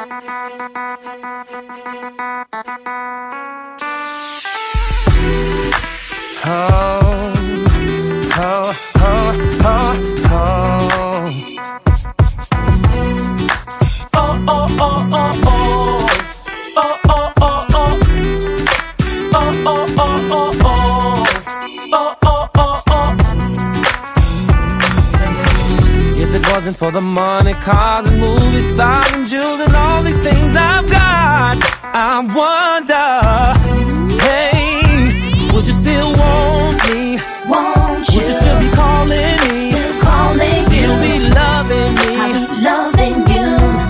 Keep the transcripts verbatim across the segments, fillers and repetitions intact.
Oh, oh, oh, oh, oh. Oh, oh, oh, oh, oh. Oh, oh, oh, oh. Oh, oh, oh, oh, oh. Oh, oh, oh, oh. If it wasn't for the money, cars and movies, stars and jewels and all these things I've got, I wonder, hey, would you still want me? Won't you? Would you still be calling me? Still calling you. Still be loving me? I'll be loving you.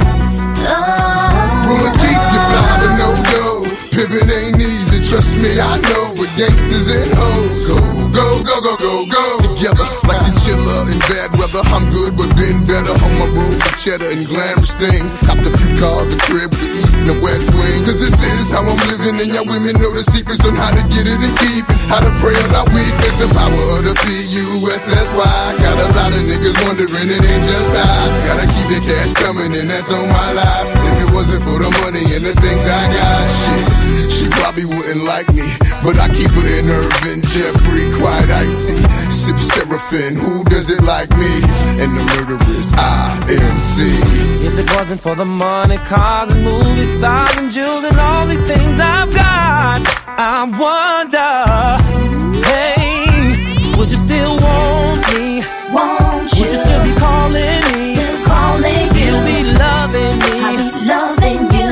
Oh. Ruler keep you fly to no go. Pimpin' ain't easy, trust me, I know. But gangsters and hoes go, go, go, go, go, go. Together like chinchilla in bad weather. I'm good, but been better on my road with cheddar and glamorous things. Copped a few cars, a crib with the east and the west wing. Cause this is how I'm living, and y'all women know the secrets on how to get it and keep it. How to pray on our weakness, the power of the P U S S Y. Got a lot of niggas wondering, it ain't just I. Gotta keep the cash coming, and that's on my life. If it wasn't for the money and the things I got, shit, she probably wouldn't like me. But I keep her in Irvin, Jeffrey, quite icy. Sip Seraphim, who does it like me? And the murderers, I M C. If it wasn't for the money, cars and movies, stars and jewels and all these things I've got, I wonder, hey, would you still want me? Won't you? Would you still be calling me? Still calling you. Still be loving me? I'll be loving you.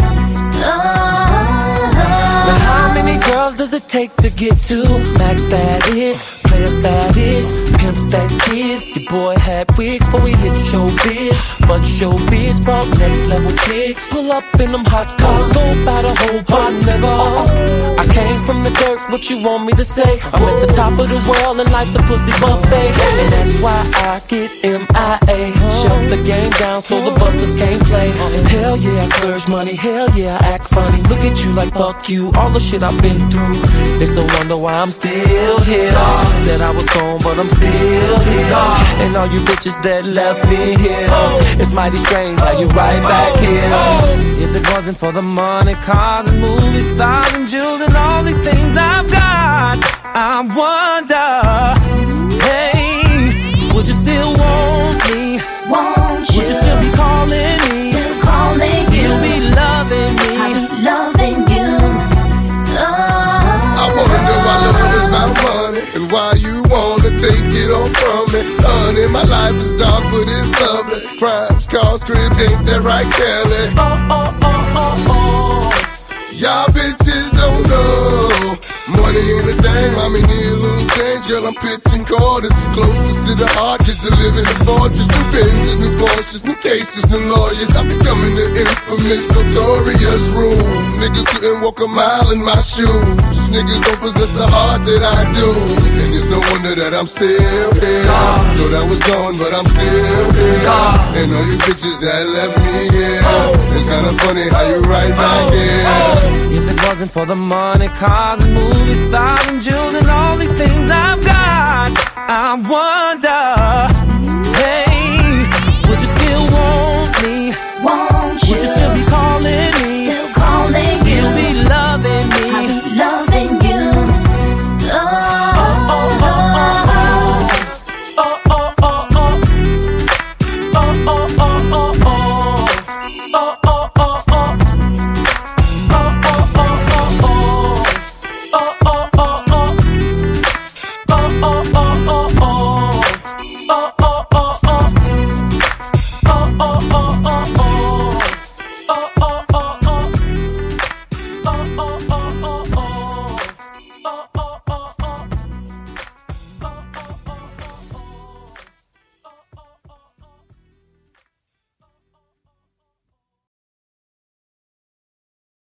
Oh. But how many girls does it take to get to max status, player status, pimp that kid? Your boy had wigs before we hit showbiz, but showbiz brought next level chicks. Pull up in them hot cars, go by the whole bar, nigga. I came from the dirt, what you want me to say? I'm at the top of the world and life's a pussy buffet, and that's why I get M I A. Shut the game down so the busters can't play. Hell yeah, I splurge money, hell yeah, I act funny. Look at you like fuck you, all the shit I've been through. They still wonder why I'm still here. Said I was gone, but I'm still here. And all you bitches that left me here, it's mighty strange how you right back here. If it wasn't for the money, cars and movies, stars and jewels and all these things I've got, I wonder, hey, would you still want me? Won't you? Would you still be calling me? Still calling you. Still be loving me? I'll be loving you. Oh. I wanna know why love is about money, and why you wanna take it all from me. Honey, my life is dark, but it's lovely. Crimes, cars, cribs, ain't that right, Kelly? Oh, oh, oh, oh, oh. Y'all bitches don't know. Money ain't a thing, mommy need a little change. Girl, I'm pitching quarters, closest to the heart, just to live in the fortress. New Benzes, new Porsches, new cases, new lawyers. I'm becoming the infamous, notorious rule. Niggas couldn't walk a mile in my shoes. Niggas don't possess the heart that I do. And it's no wonder that I'm still here. Thought I was gone, but I'm still here. And all you bitches that left me here, it's kinda funny how you right back here. If it wasn't for the money, cars and movies, stars and jewels and all these things I've got, I wonder, hey, would you still want me?